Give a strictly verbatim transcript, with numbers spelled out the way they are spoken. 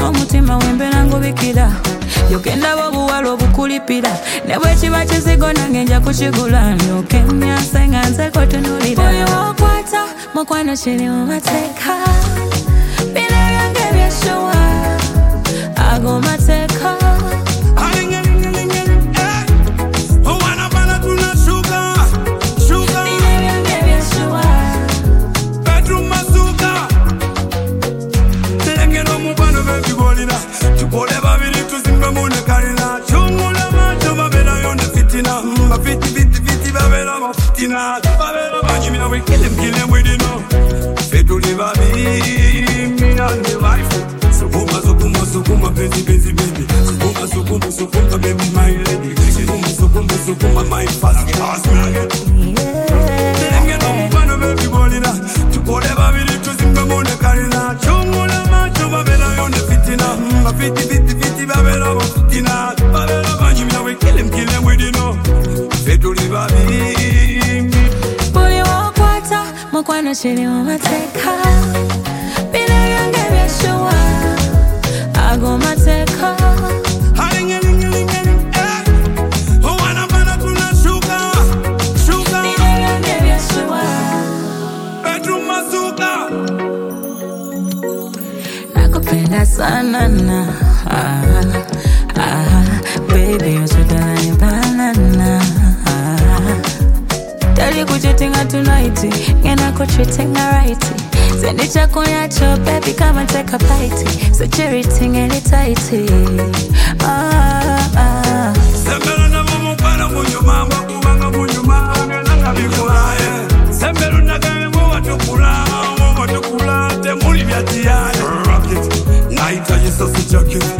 mutima wembe nangu bikira yokenda bobuwalo bukulipira nebwe kiba kizigo nange nja kukigula nyokenya senga nze kotunulira oyo okwata mukwano kiri mu mateeka bino byange byeshuwa ago mateeka We kill him, kill him with you know. Fed to live a me, me and the wife. Sukuma, sukuma, sukuma, busy, busy, baby. Sukuma, sukuma, sukuma, baby, my lady. Sukuma, sukuma, sukuma, my fast fast man. Them get on one of everybody now. To whatever we need to sing the moon, the carina. Chungula, chuma, bella, on the fitina. A fifty, fifty, fifty, babella, fitina. Babella, banjimina, we kill him, kill him with you know. Fed to live a me. Mukwano kiri mu mateeka bino byange byeshuwa ago mateeka bino byange byeshuwa nakupenda sana na ah, ah, baby usudana ni banana Tell kuchitinga tonight, ngena kuchitinga right. Send it chako yacho, baby, come and take a bite. So cherry ting any tighty. Ah ah. Sembero na mumu para munyuma, wakubanga munyuma, ngena bikula ye. Sembero na kame mu watukula, mu watukula, te muri byatiya. Rock it, night I just so jacket.